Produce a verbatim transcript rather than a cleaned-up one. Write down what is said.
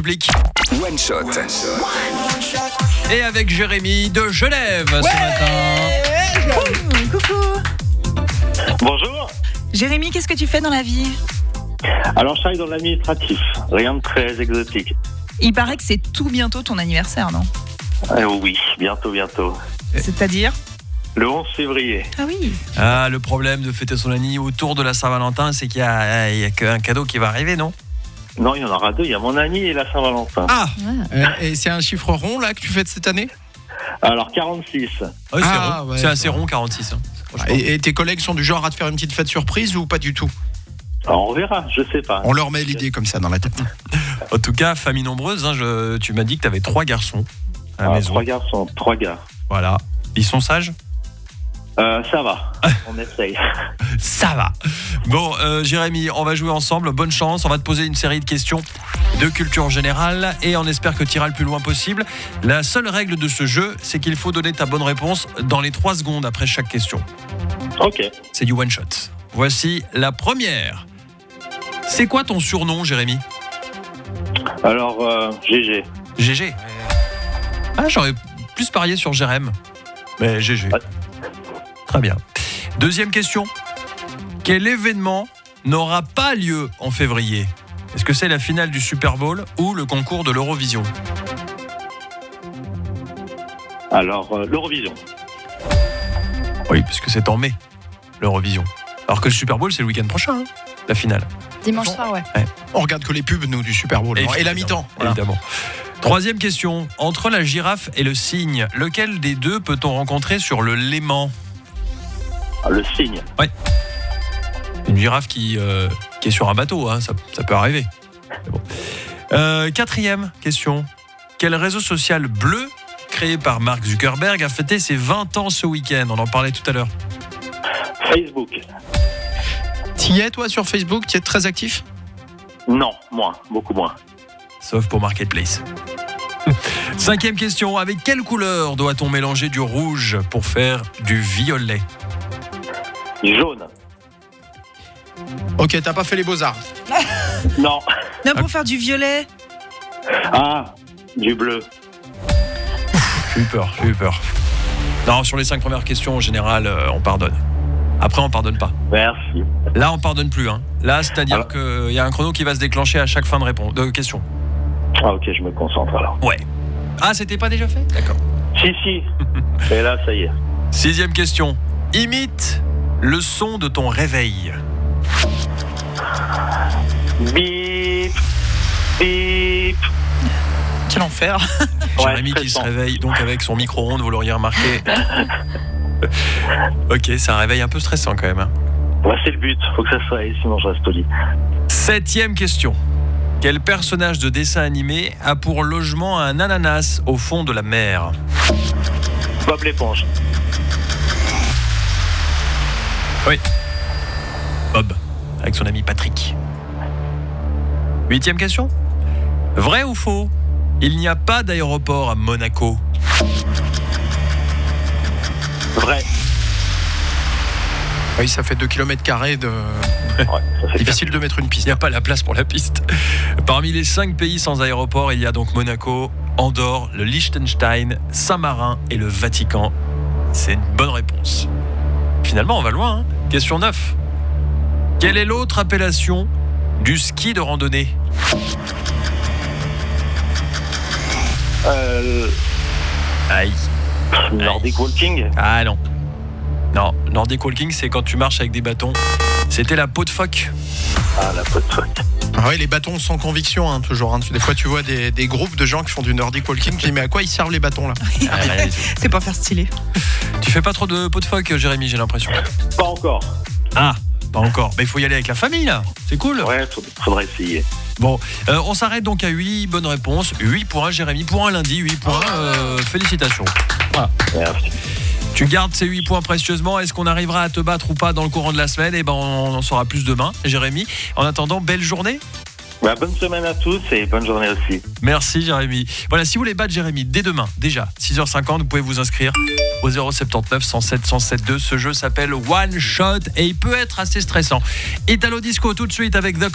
public. One Shot. One shot. Et avec Jérémy de Genève ouais ce matin. Coucou, coucou. Bonjour. Jérémy, qu'est-ce que tu fais dans la vie ? Alors, je travaille dans l'administratif. Rien de très exotique. Il paraît que c'est tout bientôt ton anniversaire, non ? Euh, oui, bientôt, bientôt. C'est-à-dire ? Le onze février. Ah oui. Ah, le problème de fêter son anniversaire autour de la Saint-Valentin, c'est qu'il y a, il y a qu'un cadeau qui va arriver, non ? Non, il y en aura deux. Il y a mon Annie et la Saint-Valentin. Ah, Ah. euh, et c'est un chiffre rond là que tu fêtes cette année ? Alors, quarante-six. Ouais, c'est Ah, rond. ouais, c'est assez ouais. rond, quarante-six. Hein. et, et tes collègues sont du genre à te faire une petite fête surprise ou pas du tout ? Alors, on verra, je sais pas. On leur met l'idée comme ça dans la tête. En tout cas, famille nombreuse, hein, je, tu m'as dit que tu avais trois garçons à la Ah, maison. trois garçons, trois gars. Voilà. Ils sont sages ? Euh, ça va, on essaye. Ça va. Bon, euh, Jérémy, on va jouer ensemble. Bonne chance. On va te poser une série de questions de culture générale et on espère que tu iras le plus loin possible. La seule règle de ce jeu, c'est qu'il faut donner ta bonne réponse dans les trois secondes après chaque question. Ok. C'est du one shot. Voici la première. C'est quoi ton surnom, Jérémy ? Alors, euh, G G. G G. Ah, j'aurais plus parié sur Jérém. Mais G G. Ouais. Très bien. Deuxième question. Quel événement n'aura pas lieu en février ? Est-ce que c'est la finale du Super Bowl ou le concours de l'Eurovision ? Alors, euh, l'Eurovision. Oui, parce que c'est en mai, l'Eurovision. Alors que le Super Bowl, c'est le week-end prochain, hein, la finale. Dimanche soir, ouais. On regarde que les pubs, nous, du Super Bowl. Évidemment. Et la mi-temps. Voilà. Évidemment. Troisième question. Entre la girafe et le cygne, lequel des deux peut-on rencontrer sur le Léman ? Ah, le cygne. Une girafe qui, euh, qui est sur un bateau, hein, ça, ça peut arriver. C'est bon. Euh, quatrième question. Quel réseau social bleu, créé par Mark Zuckerberg, a fêté ses vingt ans ce week-end ? On en parlait tout à l'heure. Facebook. T'y es, toi, sur Facebook ? T'y es très actif ? Non, moins, beaucoup moins. Sauf pour Marketplace. Cinquième question. Avec quelle couleur doit-on mélanger du rouge pour faire du violet ? Jaune. Ok, t'as pas fait les beaux-arts. Non. Non, pour faire du violet. Ah, du bleu. J'ai eu peur, j'ai eu peur. Non, sur les cinq premières questions, en général, euh, on pardonne. Après, on pardonne pas. Merci. Là, on pardonne plus. Hein. Là, c'est-à-dire Ah. qu'il y a un chrono qui va se déclencher à chaque fin de réponse, de question. Ah, ok, je me concentre alors. Ouais. Ah, c'était pas déjà fait ? D'accord. Si, si. Et là, ça y est. Sixième question. Imite le son de ton réveil. Bip. Bip. Quel enfer. Jérémy qui se stressant. réveille donc avec son micro-ondes, vous l'auriez remarqué. Ok, c'est un réveil un peu stressant quand même. Hein. Ouais, c'est le but. Faut que ça soit, sinon je reste au lit. Septième question. Quel personnage de dessin animé a pour logement un ananas au fond de la mer ? Bob l'éponge. Oui. Bob, avec son ami Patrick. Huitième question. Vrai ou faux ? Il n'y a pas d'aéroport à Monaco. Vrai. Oui, ça fait deux kilomètres carrés de... Ouais, ça fait Difficile de mettre une Il piste. n'y a pas la place pour la piste. Parmi les cinq pays sans aéroport, il y a donc Monaco, Andorre, le Liechtenstein, Saint-Marin et le Vatican. C'est une bonne réponse. Finalement, on va loin. Hein. Question neuf. Quelle est l'autre appellation du ski de randonnée ? Euh, Aïe. Nordic Walking. Ah non. Non, Nordic Walking, c'est quand tu marches avec des bâtons. C'était la peau de phoque. Ah, la pote phoque. Ah ouais, les bâtons sans conviction, hein, toujours. Hein. Des fois, tu vois des, des groupes de gens qui font du Nordic Walking. Tu dis, mais à quoi ils servent les bâtons, là ? Ah, rien du tout. C'est pas faire stylé. Tu fais pas trop de peau de phoque, Jérémy, j'ai l'impression. Pas encore. Ah, pas encore. Mais il faut y aller avec la famille, là. C'est cool. Ouais, faudra, faudra essayer. Bon, euh, on s'arrête donc à huit bonnes réponses. huit points, Jérémy. Pour un lundi, huit points. Euh, félicitations. Voilà. Merci. Tu gardes ces huit points précieusement. Est-ce qu'on arrivera à te battre ou pas dans le courant de la semaine ? Eh ben, on en saura plus demain, Jérémy. En attendant, belle journée. Bah, bonne semaine à tous et bonne journée aussi. Merci, Jérémy. Voilà, si vous voulez battre Jérémy dès demain, déjà, six heures cinquante, vous pouvez vous inscrire au zéro sept neuf, cent sept, cent sept deux. Ce jeu s'appelle One Shot et il peut être assez stressant. Italo Disco tout de suite avec The